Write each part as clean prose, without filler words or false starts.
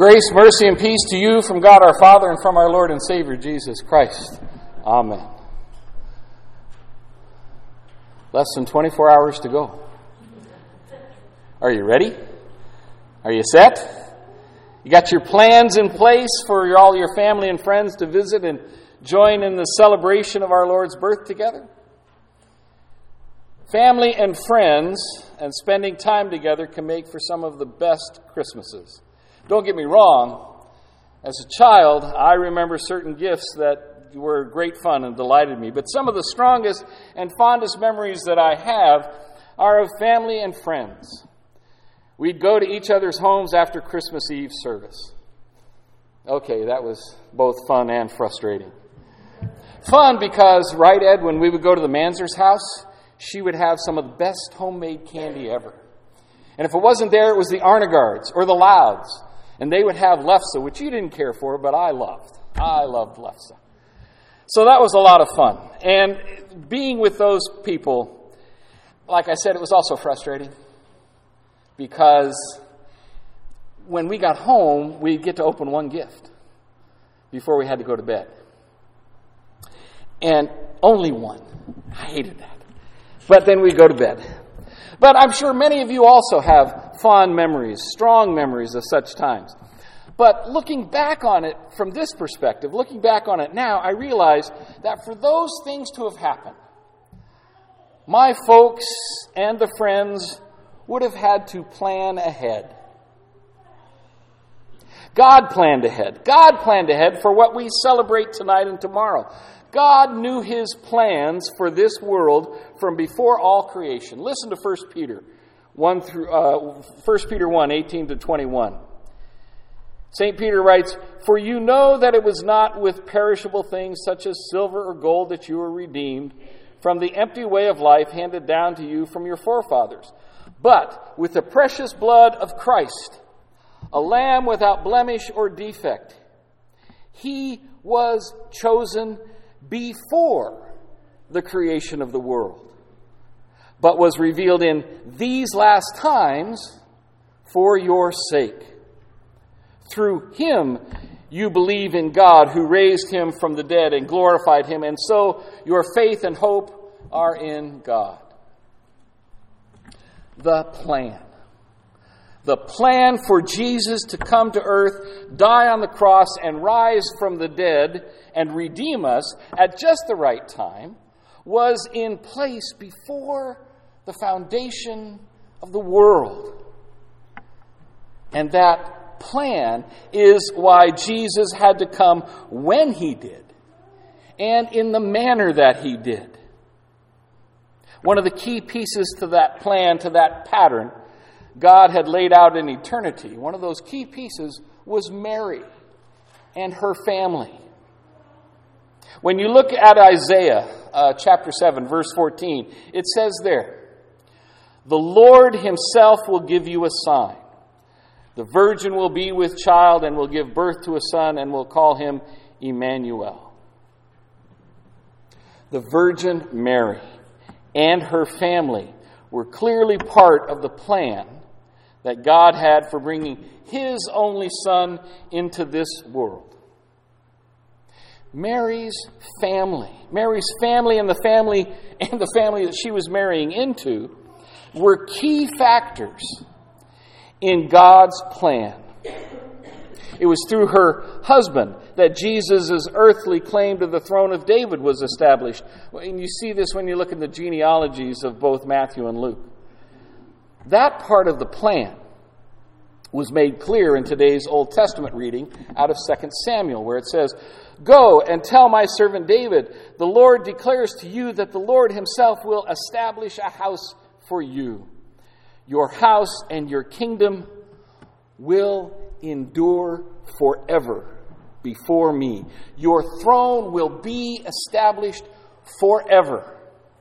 Grace, mercy, and peace to you from God our Father and from our Lord and Savior Jesus Christ. Amen. Less than 24 hours to go. Are you ready? Are you set? You got your plans in place for all your family and friends to visit and join in the celebration of our Lord's birth together? Family and friends and spending time together can make for some of the best Christmases. Don't get me wrong. As a child, I remember certain gifts that were great fun and delighted me. But some of the strongest and fondest memories that I have are of family and friends. We'd go to each other's homes after Christmas Eve service. Okay, that was both fun and frustrating. Fun because, right, Ed, when we would go to the Manzer's house, she would have some of the best homemade candy ever. And if it wasn't there, it was the Arnegards or the Louds. And they would have Lefse, which you didn't care for, but I loved. I loved Lefse. So that was a lot of fun. And being with those people, like I said, it was also frustrating. Because when we got home, we'd get to open one gift before we had to go to bed. And only one. I hated that. But then we'd go to bed. But I'm sure many of you also have fond memories, strong memories of such times. But looking back on it from this perspective, looking back on it now, I realize that for those things to have happened, my folks and the friends would have had to plan ahead. God planned ahead. God planned ahead for what we celebrate tonight and tomorrow. God knew His plans for this world from before all creation. Listen to 1 Peter 1, 18 to 21. St. Peter writes, "For you know that it was not with perishable things such as silver or gold that you were redeemed from the empty way of life handed down to you from your forefathers, but with the precious blood of Christ, a lamb without blemish or defect. He was chosen before the creation of the world, but was revealed in these last times for your sake. Through Him you believe in God, who raised Him from the dead and glorified Him, and so your faith and hope are in God." The plan. The plan for Jesus to come to earth, die on the cross, and rise from the dead and redeem us at just the right time was in place before the foundation of the world. And that plan is why Jesus had to come when He did and in the manner that He did. One of the key pieces to that plan, to that pattern, God had laid out in eternity. One of those key pieces was Mary and her family. When you look at Isaiah chapter 7, verse 14, it says there, "The Lord Himself will give you a sign. The virgin will be with child and will give birth to a son and will call him Emmanuel." The Virgin Mary and her family were clearly part of the plan that God had for bringing His only Son into this world. Mary's family and the family that she was marrying into were key factors in God's plan. It was through her husband that Jesus' earthly claim to the throne of David was established. And you see this when you look at the genealogies of both Matthew and Luke. That part of the plan was made clear in today's Old Testament reading out of 2 Samuel, where it says, "Go and tell my servant David, the Lord declares to you that the Lord Himself will establish a house for you. Your house and your kingdom will endure forever before me. Your throne will be established forever."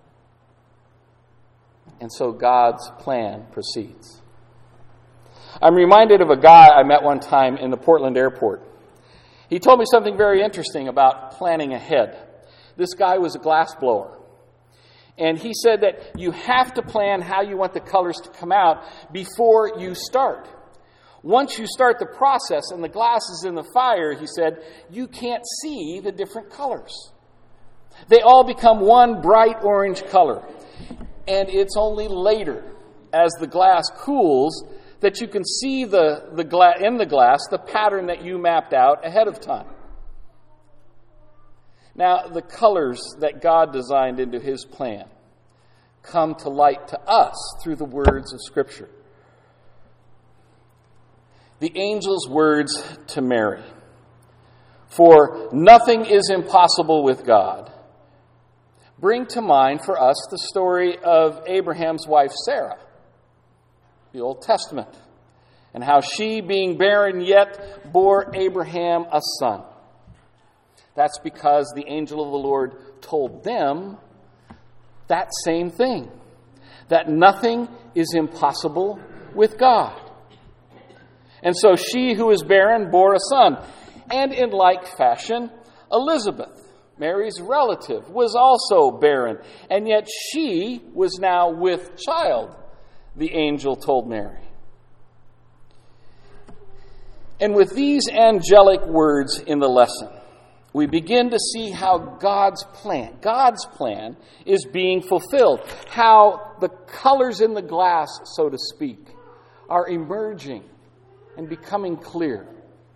And so God's plan proceeds. I'm reminded of a guy I met one time in the Portland airport. He told me something very interesting about planning ahead. This guy was a glass blower. And he said that you have to plan how you want the colors to come out before you start. Once you start the process and the glass is in the fire, he said, you can't see the different colors. They all become one bright orange color. And it's only later, as the glass cools, that you can see in the glass the pattern that you mapped out ahead of time. Now, the colors that God designed into his plan come to light to us through the words of Scripture. The angel's words to Mary, "For nothing is impossible with God," bring to mind for us the story of Abraham's wife Sarah, the Old Testament, and how she, being barren yet, bore Abraham a son. That's because the angel of the Lord told them that same thing, that nothing is impossible with God. And so she who is barren bore a son. And in like fashion, Elizabeth, Mary's relative, was also barren, and yet she was now with child, the angel told Mary. And with these angelic words in the lesson, we begin to see how God's plan is being fulfilled, how the colors in the glass, so to speak, are emerging and becoming clear.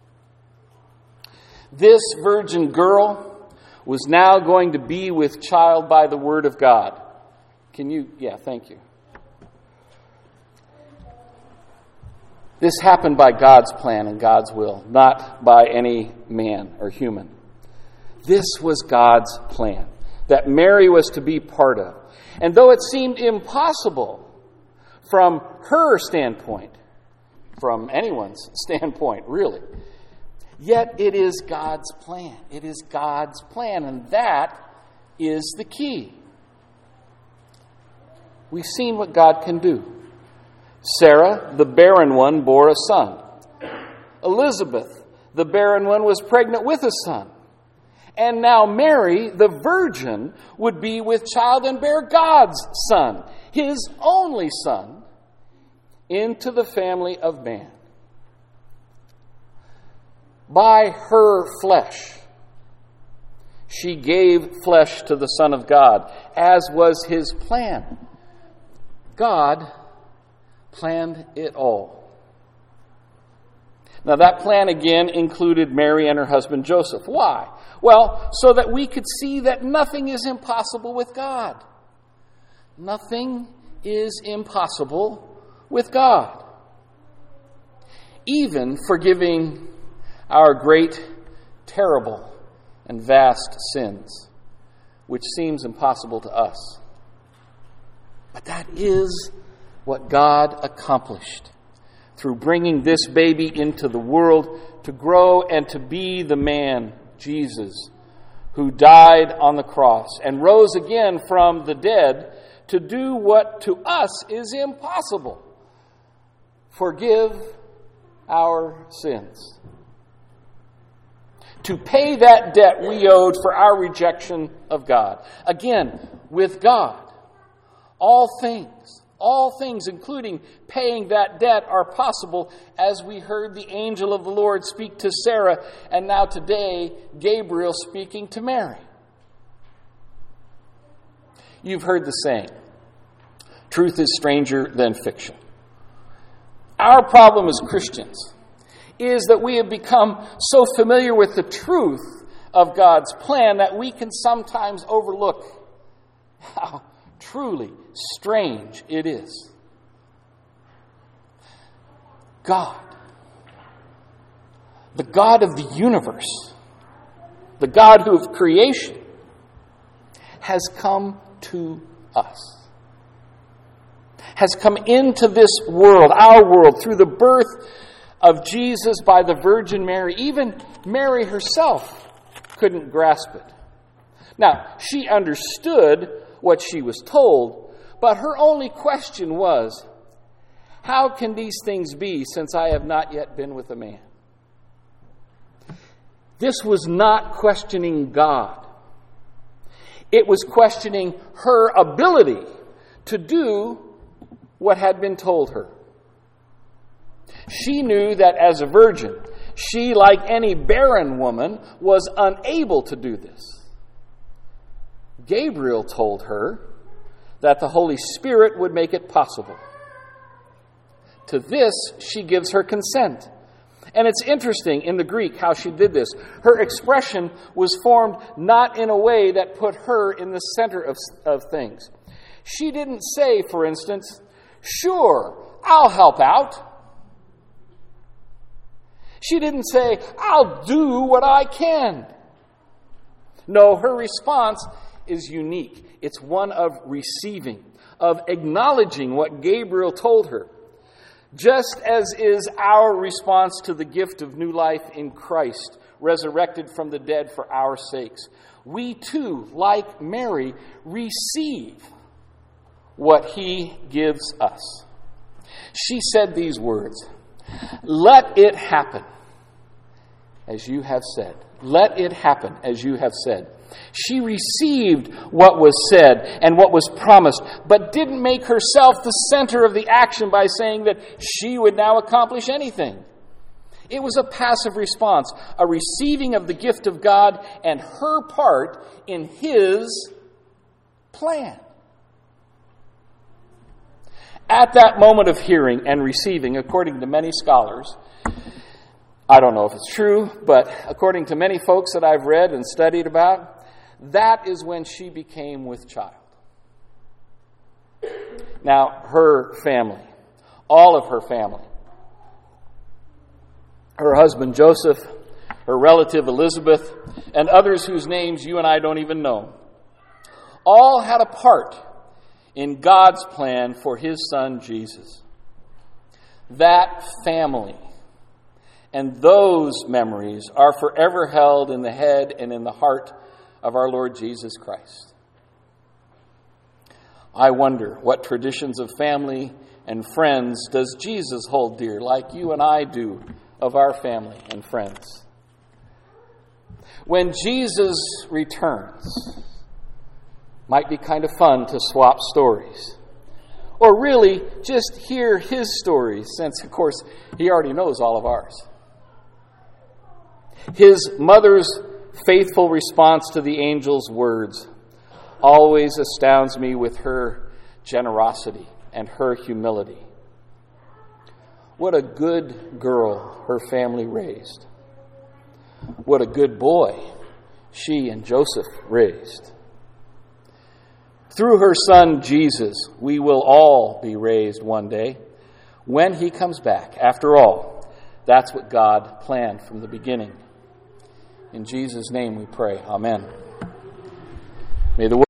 This virgin girl was now going to be with child by the word of God. Thank you. This happened by God's plan and God's will, not by any man or human. This was God's plan that Mary was to be part of. And though it seemed impossible from her standpoint, from anyone's standpoint, really, yet it is God's plan. It is God's plan, and that is the key. We've seen what God can do. Sarah, the barren one, bore a son. Elizabeth, the barren one, was pregnant with a son. And now Mary, the virgin, would be with child and bear God's son, his only son, into the family of man. By her flesh, she gave flesh to the Son of God, as was his plan. God planned it all. Now that plan again included Mary and her husband Joseph. Why? Well, so that we could see that nothing is impossible with God. Nothing is impossible with God. Even forgiving our great, terrible, and vast sins, which seems impossible to us. But that is what God accomplished through bringing this baby into the world to grow and to be the man, Jesus, who died on the cross and rose again from the dead to do what to us is impossible: forgive our sins. To pay that debt we owed for our rejection of God. Again, with God, all things, including paying that debt, are possible, as we heard the angel of the Lord speak to Sarah, and now today, Gabriel speaking to Mary. You've heard the saying, truth is stranger than fiction. Our problem as Christians is that we have become so familiar with the truth of God's plan that we can sometimes overlook how truly strange it is. God, the God of the universe, the God who of creation, has come to us. Has come into this world, our world, through the birth of Jesus by the Virgin Mary. Even Mary herself couldn't grasp it. Now, she understood what she was told, but her only question was, how can these things be since I have not yet been with a man? This was not questioning God. It was questioning her ability to do what had been told her. She knew that as a virgin, she, like any barren woman, was unable to do this. Gabriel told her that the Holy Spirit would make it possible. To this, she gives her consent. And it's interesting in the Greek how she did this. Her expression was formed not in a way that put her in the center of things. She didn't say, for instance, "Sure, I'll help out." She didn't say, "I'll do what I can." No, her response is unique. It's one of receiving, of acknowledging what Gabriel told her. Just as is our response to the gift of new life in Christ, resurrected from the dead for our sakes, we too, like Mary, receive what he gives us. She said these words, "Let it happen as you have said." Let it happen as you have said. She received what was said and what was promised, but didn't make herself the center of the action by saying that she would now accomplish anything. It was a passive response, a receiving of the gift of God and her part in his plan. At that moment of hearing and receiving, according to many scholars, I don't know if it's true, but according to many folks that I've read and studied about, that is when she became with child. Now, her family, all of her family, her husband Joseph, her relative Elizabeth, and others whose names you and I don't even know, all had a part in God's plan for his son Jesus. That family and those memories are forever held in the head and in the heart of our Lord Jesus Christ. I wonder what traditions of family and friends does Jesus hold dear, like you and I do of our family and friends. When Jesus returns, might be kind of fun to swap stories. Or really, just hear his stories, since, of course, he already knows all of ours. His mother's faithful response to the angel's words always astounds me with her generosity and her humility. What a good girl her family raised. What a good boy she and Joseph raised. Through her son Jesus, we will all be raised one day when he comes back. After all, that's what God planned from the beginning. In Jesus' name we pray. Amen. May the